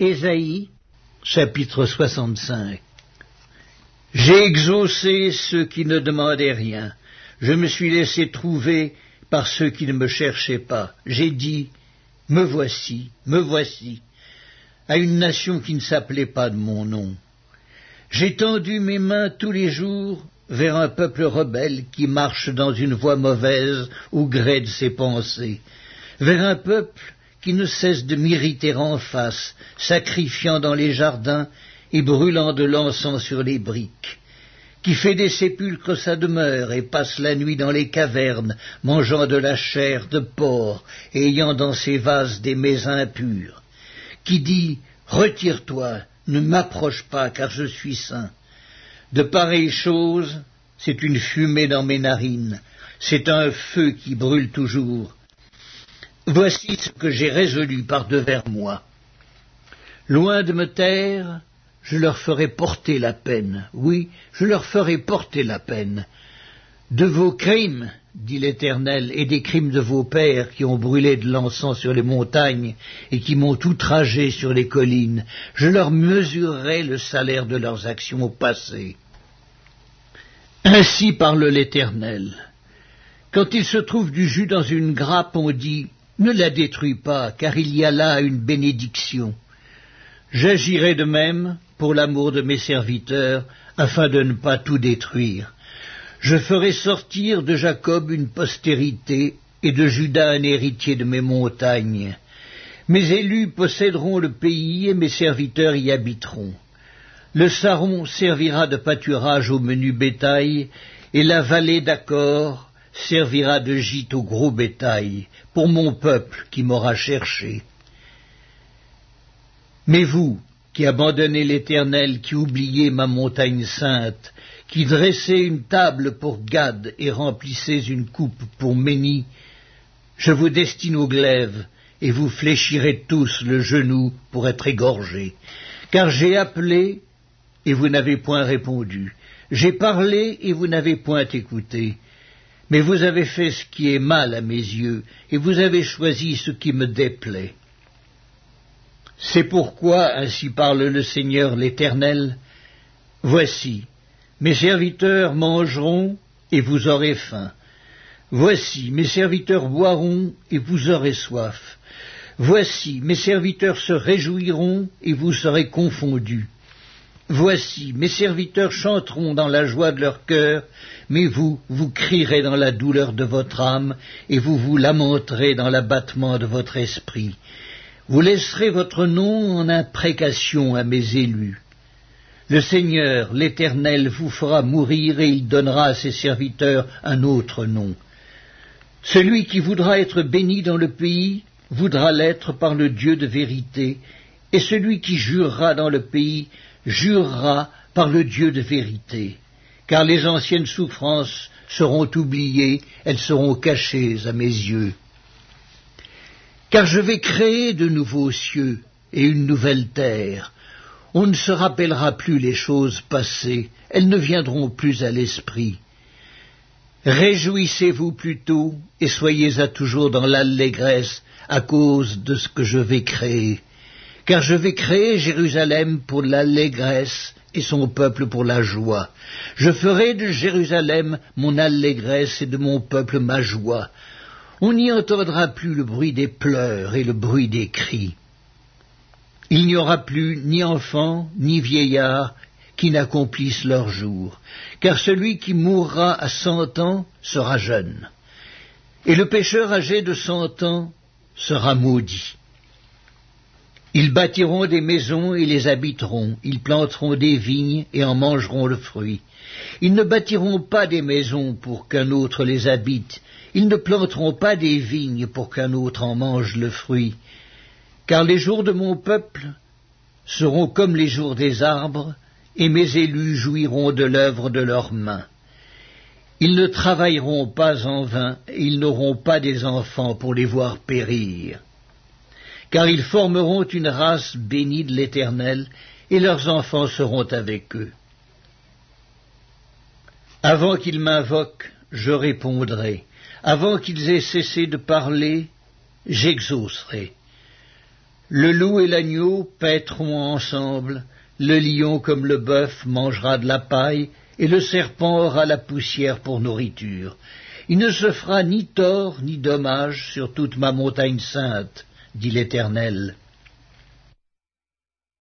Ésaïe, chapitre 65. J'ai exaucé ceux qui ne demandaient rien. Je me suis laissé trouver par ceux qui ne me cherchaient pas. J'ai dit, me voici, à une nation qui ne s'appelait pas de mon nom. J'ai tendu mes mains tous les jours vers un peuple rebelle qui marche dans une voie mauvaise au gré de ses pensées, vers un peuple qui ne cesse de m'irriter en face, sacrifiant dans les jardins et brûlant de l'encens sur les briques, qui fait des sépulcres sa demeure et passe la nuit dans les cavernes, mangeant de la chair de porc et ayant dans ses vases des mets impurs, qui dit « Retire-toi, ne m'approche pas, car je suis saint ». De pareilles choses, c'est une fumée dans mes narines, c'est un feu qui brûle toujours. Voici ce que j'ai résolu par-devers moi. Loin de me taire, je leur ferai porter la peine. Oui, je leur ferai porter la peine. De vos crimes, dit l'Éternel, et des crimes de vos pères qui ont brûlé de l'encens sur les montagnes et qui m'ont outragé sur les collines, je leur mesurerai le salaire de leurs actions passées. Ainsi parle l'Éternel. Quand il se trouve du jus dans une grappe, on dit « Ne la détruis pas, car il y a là une bénédiction. » J'agirai de même pour l'amour de mes serviteurs, afin de ne pas tout détruire. Je ferai sortir de Jacob une postérité, et de Juda un héritier de mes montagnes. Mes élus posséderont le pays, et mes serviteurs y habiteront. Le Saron servira de pâturage au menu bétail, et la vallée d'Accor servira de gîte au gros bétail, pour mon peuple qui m'aura cherché. Mais vous, qui abandonnez l'Éternel, qui oubliez ma montagne sainte, qui dressez une table pour Gad et remplissez une coupe pour Méni, je vous destine au glaive, et vous fléchirez tous le genou pour être égorgés. Car j'ai appelé, et vous n'avez point répondu. J'ai parlé, et vous n'avez point écouté. Mais vous avez fait ce qui est mal à mes yeux, et vous avez choisi ce qui me déplaît. C'est pourquoi, ainsi parle le Seigneur l'Éternel, voici, mes serviteurs mangeront, et vous aurez faim. Voici, mes serviteurs boiront, et vous aurez soif. Voici, mes serviteurs se réjouiront, et vous serez confondus. Voici, mes serviteurs chanteront dans la joie de leur cœur, mais vous, vous crierez dans la douleur de votre âme, et vous vous lamenterez dans l'abattement de votre esprit. Vous laisserez votre nom en imprécation à mes élus. Le Seigneur, l'Éternel, vous fera mourir, et il donnera à ses serviteurs un autre nom. Celui qui voudra être béni dans le pays voudra l'être par le Dieu de vérité, et celui qui jurera dans le pays jurera par le Dieu de vérité, car les anciennes souffrances seront oubliées, elles seront cachées à mes yeux. Car je vais créer de nouveaux cieux et une nouvelle terre. On ne se rappellera plus les choses passées, elles ne viendront plus à l'esprit. Réjouissez-vous plutôt et soyez à toujours dans l'allégresse à cause de ce que je vais créer. Car je vais créer Jérusalem pour l'allégresse et son peuple pour la joie. Je ferai de Jérusalem mon allégresse et de mon peuple ma joie. On n'y entendra plus le bruit des pleurs et le bruit des cris. Il n'y aura plus ni enfants ni vieillards qui n'accomplissent leur jour, car celui qui mourra à 100 ans sera jeune, et le pécheur âgé de 100 ans sera maudit. Ils bâtiront des maisons et les habiteront, ils planteront des vignes et en mangeront le fruit. Ils ne bâtiront pas des maisons pour qu'un autre les habite, ils ne planteront pas des vignes pour qu'un autre en mange le fruit, car les jours de mon peuple seront comme les jours des arbres, et mes élus jouiront de l'œuvre de leurs mains. Ils ne travailleront pas en vain, et ils n'auront pas des enfants pour les voir périr. Car ils formeront une race bénie de l'Éternel, et leurs enfants seront avec eux. Avant qu'ils m'invoquent, je répondrai. Avant qu'ils aient cessé de parler, j'exaucerai. Le loup et l'agneau paîtront ensemble, le lion comme le bœuf mangera de la paille, et le serpent aura la poussière pour nourriture. Il ne se fera ni tort ni dommage sur toute ma montagne sainte, dit l'Éternel.